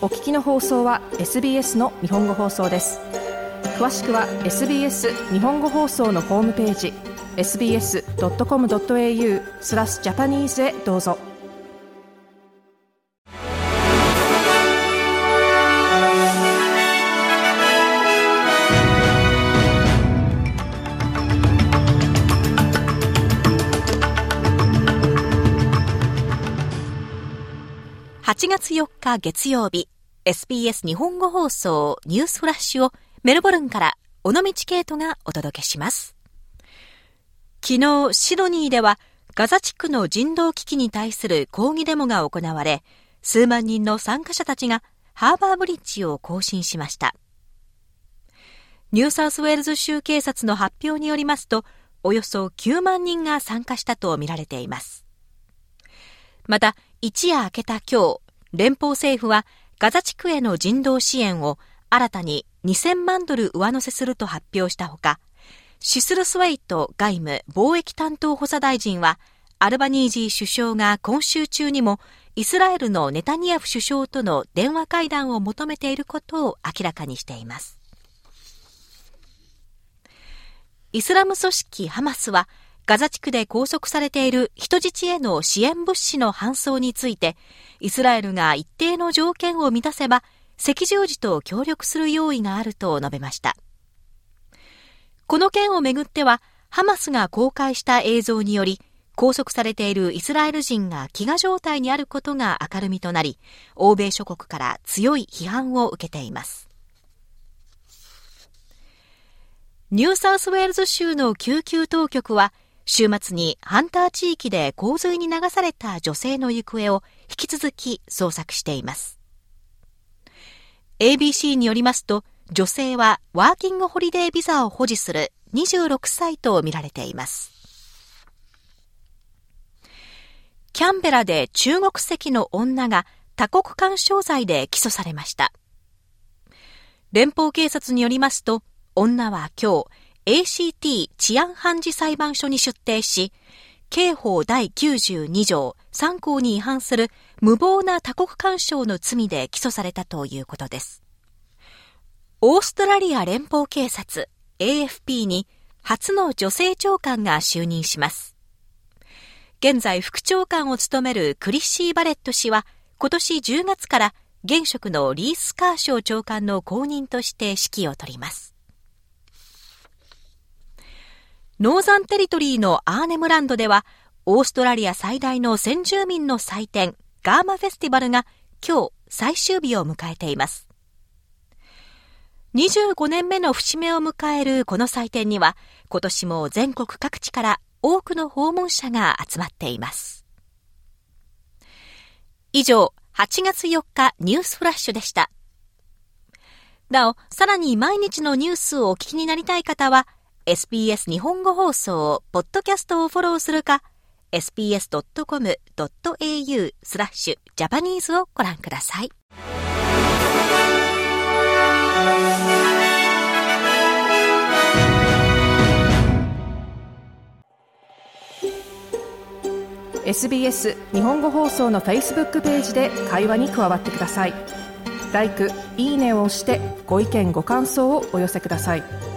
お聞きの放送は SBS の日本語放送です。詳しくは SBS 日本語放送のホームページ sbs.com.au/Japanese へどうぞ。 8月4日月曜日、SBS 日本語放送ニュースフラッシュをメルボルンから尾道ケイトがお届けします。昨日シドニーではガザ地区の人道危機に対する抗議デモが行われ、数万人の参加者たちがハーバーブリッジを行進しました。ニューサウスウェールズ州警察の発表によりますと、およそ9万人が参加したとみられています。また一夜明けた今日、連邦政府はガザ地区への人道支援を新たに2000万ドル上乗せすると発表したほか、シスルスウェイト外務貿易担当補佐大臣は、アルバニージー首相が今週中にもイスラエルのネタニヤフ首相との電話会談を求めていることを明らかにしています。イスラム組織ハマスは、ガザ地区で拘束されている人質への支援物資の搬送について、イスラエルが一定の条件を満たせば赤十字と協力する用意があると述べました。この件をめぐっては、ハマスが公開した映像により、拘束されているイスラエル人が飢餓状態にあることが明るみとなり、欧米諸国から強い批判を受けています。ニューサウスウェールズ州の救急当局は、週末にハンター地域で洪水に流された女性の行方を引き続き捜索しています。ABC によりますと、女性はワーキングホリデービザを保持する26歳とみられています。キャンベラで中国籍の女が多国干渉罪で起訴されました。連邦警察によりますと、女は今日、ACT 治安判事裁判所に出廷し、刑法第92条3項に違反する無謀な多国干渉の罪で起訴されたということです。オーストラリア連邦警察 AFP に初の女性長官が就任します。現在副長官を務めるクリッシー・バレット氏は、今年10月から現職のリース・カーショー長官の後任として指揮を執ります。ノーザンテリトリーのアーネムランドでは、オーストラリア最大の先住民の祭典ガーマフェスティバルが今日最終日を迎えています。25年目の節目を迎えるこの祭典には、今年も全国各地から多くの訪問者が集まっています。以上、8月4日ニュースフラッシュでした。なお、さらに毎日のニュースをお聞きになりたい方は、SBS 日本語放送ポッドキャストをフォローするか、sbs.com.au/Japanese をご覧ください。 SBS 日本語放送の Facebook ページで会話に加わってください。LIKE、いいねを押してご意見ご感想をお寄せください。